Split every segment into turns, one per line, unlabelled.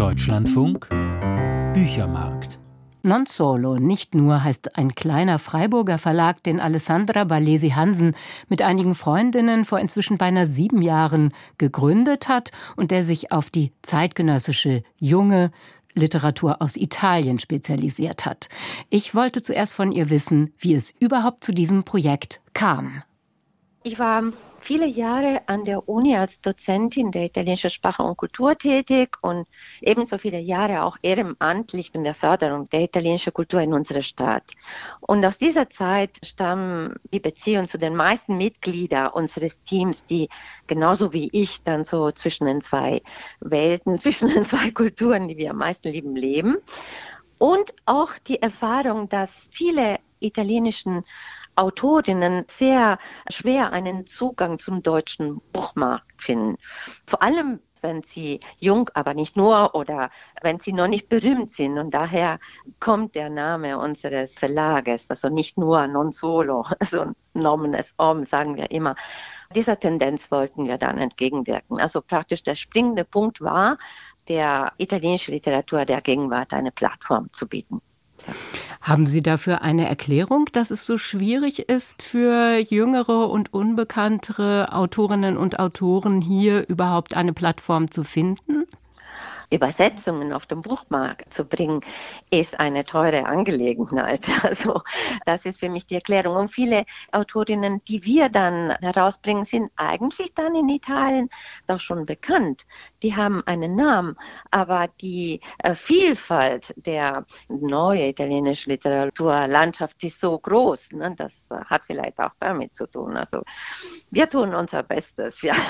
Deutschlandfunk Büchermarkt.
Non Solo, nicht nur, heißt ein kleiner Freiburger Verlag, den Alessandra Ballesi Hansen mit einigen Freundinnen vor inzwischen beinahe 7 Jahren gegründet hat und der sich auf die zeitgenössische junge Literatur aus Italien spezialisiert hat. Ich wollte zuerst von ihr wissen, wie es überhaupt zu diesem Projekt kam.
Ich war viele Jahre an der Uni als Dozentin der italienischen Sprache und Kultur tätig und ebenso viele Jahre auch ehrenamtlich in der Förderung der italienischen Kultur in unserer Stadt. Und aus dieser Zeit stammen die Beziehungen zu den meisten Mitgliedern unseres Teams, die genauso wie ich dann so zwischen den zwei Welten, zwischen den zwei Kulturen, die wir am meisten lieben, leben. Und auch die Erfahrung, dass viele italienischen Autorinnen sehr schwer einen Zugang zum deutschen Buchmarkt finden. Vor allem, wenn sie jung, aber nicht nur, oder wenn sie noch nicht berühmt sind. Und daher kommt der Name unseres Verlages, also nicht nur Non Solo, also Nomen est Om, sagen wir immer. Dieser Tendenz wollten wir dann entgegenwirken. Also praktisch der springende Punkt war, der italienischen Literatur der Gegenwart eine Plattform zu bieten. Ja.
Haben Sie dafür eine Erklärung, dass es so schwierig ist, für jüngere und unbekanntere Autorinnen und Autoren hier überhaupt eine Plattform zu finden?
Übersetzungen auf den Buchmarkt zu bringen, ist eine teure Angelegenheit. Also das ist für mich die Erklärung. Und viele Autorinnen, die wir dann herausbringen, sind eigentlich dann in Italien doch schon bekannt. Die haben einen Namen, aber die Vielfalt der neuen italienischen Literaturlandschaft ist so groß. Ne? Das hat vielleicht auch damit zu tun. Also wir tun unser Bestes, ja.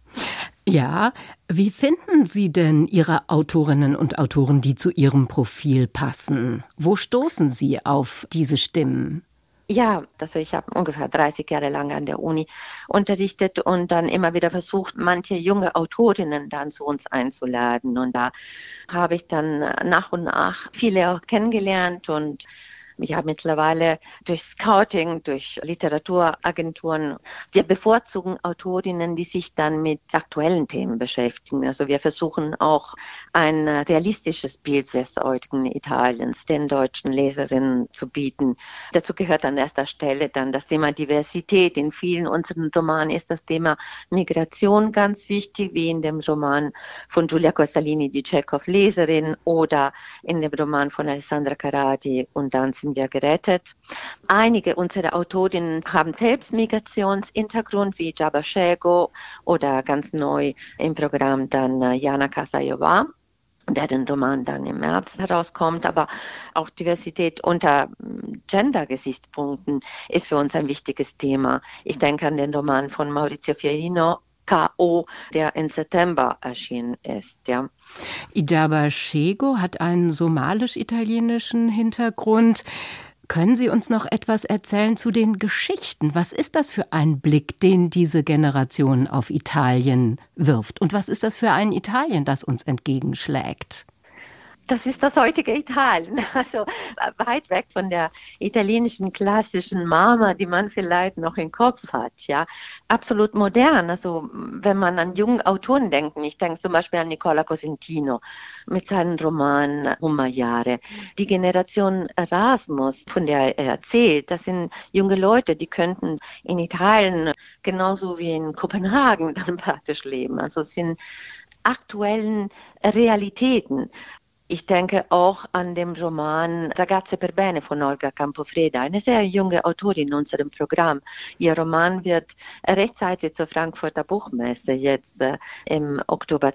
Ja, wie finden Sie denn Ihre Autorinnen und Autoren, die zu Ihrem Profil passen? Wo stoßen Sie auf diese Stimmen?
Ja, also ich habe ungefähr 30 Jahre lang an der Uni unterrichtet und dann immer wieder versucht, manche junge Autorinnen dann zu uns einzuladen. Und da habe ich dann nach und nach viele auch kennengelernt und ich habe mittlerweile durch Scouting, durch Literaturagenturen, wir bevorzugen Autorinnen, die sich dann mit aktuellen Themen beschäftigen. Also wir versuchen auch ein realistisches Bild des heutigen Italiens den deutschen Leserinnen zu bieten. Dazu gehört an erster Stelle dann das Thema Diversität. In vielen unseren Romanen ist das Thema Migration ganz wichtig, wie in dem Roman von Giulia Costalini, die Tschechow Leserin, oder in dem Roman von Alessandra Carati und dann sind wir gerettet. Einige unserer Autorinnen haben selbst Migrationshintergrund, wie Jabba Szego oder ganz neu im Programm dann Jana Kasajova, deren Roman dann im März herauskommt. Aber auch Diversität unter Gender-Gesichtspunkten ist für uns ein wichtiges Thema. Ich denke an den Roman von Maurizio Fiorino, K.O., der im September erschienen ist. Ja.
Jabba Szego hat einen somalisch-italienischen Hintergrund. Können Sie uns noch etwas erzählen zu den Geschichten? Was ist das für ein Blick, den diese Generation auf Italien wirft? Und was ist das für ein Italien, das uns entgegenschlägt?
Das ist das heutige Italien, also weit weg von der italienischen klassischen Mama, die man vielleicht noch im Kopf hat, ja. Absolut modern, also wenn man an jungen Autoren denkt, ich denke zum Beispiel an Nicola Cosentino mit seinem Roman Hummerjahre. Die Generation Erasmus, von der er erzählt, das sind junge Leute, die könnten in Italien genauso wie in Kopenhagen dann praktisch leben, also es sind aktuellen Realitäten. Ich denke auch an den Roman Ragazze per bene von Olga Campofreda, eine sehr junge Autorin in unserem Programm. Ihr Roman wird rechtzeitig zur Frankfurter Buchmesse jetzt im Oktober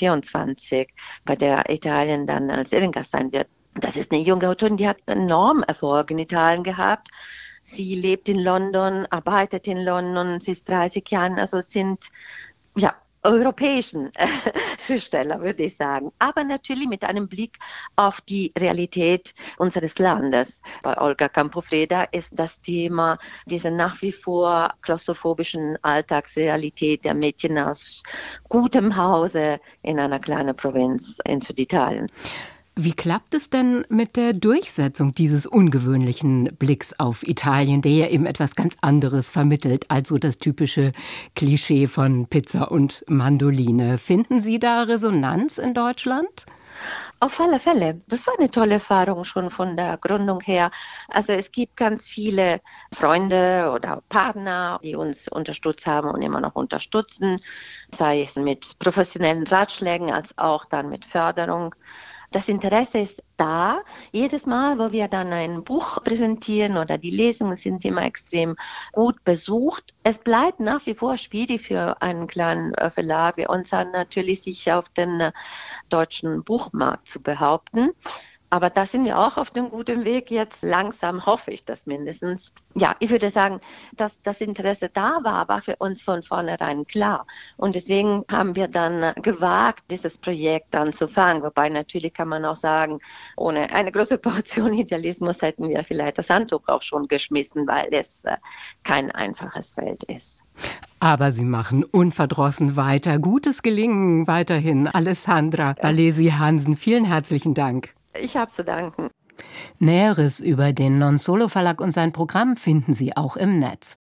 2024, bei der Italien dann als Ehrengast sein wird. Das ist eine junge Autorin, die hat enormen Erfolg in Italien gehabt. Sie lebt in London, arbeitet in London, sie ist 30 Jahre, also es sind, ja, europäischen Schriftsteller, würde ich sagen. Aber natürlich mit einem Blick auf die Realität unseres Landes. Bei Olga Campofreda ist das Thema diese nach wie vor klaustrophobischen Alltagsrealität der Mädchen aus gutem Hause in einer kleinen Provinz in Süditalien.
Wie klappt es denn mit der Durchsetzung dieses ungewöhnlichen Blicks auf Italien, der ja eben etwas ganz anderes vermittelt, also das typische Klischee von Pizza und Mandoline? Finden Sie da Resonanz in Deutschland?
Auf alle Fälle. Das war eine tolle Erfahrung schon von der Gründung her. Also es gibt ganz viele Freunde oder Partner, die uns unterstützt haben und immer noch unterstützen, sei es mit professionellen Ratschlägen als auch dann mit Förderung. Das Interesse ist da. Jedes Mal, wo wir dann ein Buch präsentieren oder die Lesungen sind immer extrem gut besucht. Es bleibt nach wie vor schwierig für einen kleinen Verlag wie uns natürlich, sich auf den deutschen Buchmarkt zu behaupten. Aber da sind wir auch auf dem guten Weg. Jetzt langsam hoffe ich das mindestens. Ja, ich würde sagen, dass das Interesse da war für uns von vornherein klar. Und deswegen haben wir dann gewagt, dieses Projekt anzufangen. Wobei natürlich kann man auch sagen, ohne eine große Portion Idealismus hätten wir vielleicht das Handtuch auch schon geschmissen, weil es kein einfaches Feld ist.
Aber Sie machen unverdrossen weiter. Gutes Gelingen weiterhin, Alessandra Balesi Hansen. Vielen herzlichen Dank.
Ich habe zu danken.
Näheres über den Non-Solo Verlag und sein Programm finden Sie auch im Netz.